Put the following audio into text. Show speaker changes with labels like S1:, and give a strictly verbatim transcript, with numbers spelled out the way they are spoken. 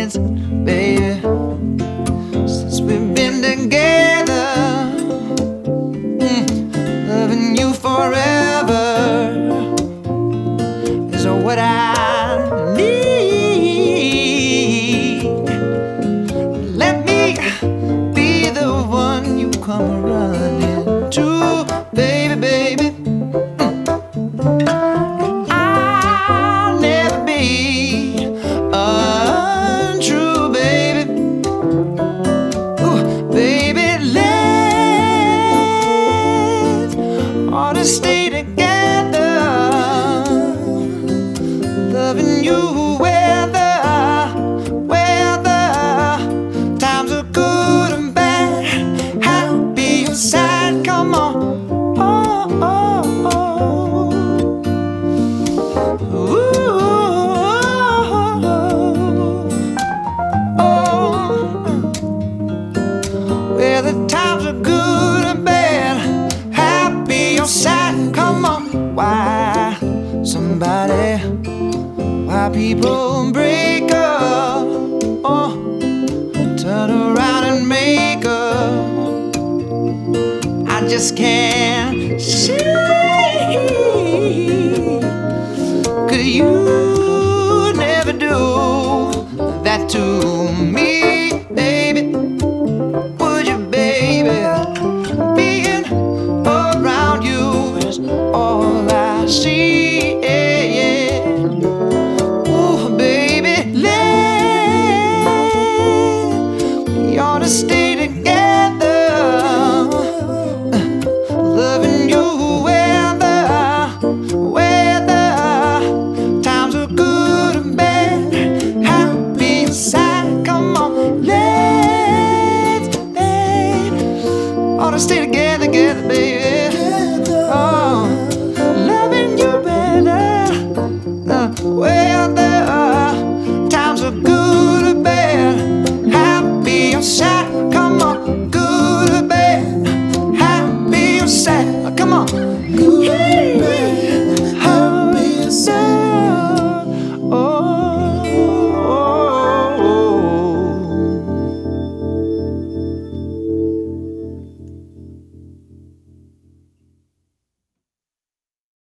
S1: chance, baby, since we've been together. Mm, loving you forever is what I need. Let me be the one you come running to, baby, baby. I'll never be untrue, baby. Ooh, baby, let's ought to stay together, loving you whether, whether times are good and bad. I'll be your side, come on. Oh, oh, oh. Ooh, oh. Whether times are good or bad, I'll be your side, come on. Why somebody, why people break up, oh, turn around and make up, I just can't see. Could you never do that to me, baby? Would you, baby? Being around you is all I see, yeah, yeah. Ooh, baby, let we ought to stay together, loving you whether, whether times are good and bad. I'll be your side, come on, let's, let's ought to stay together.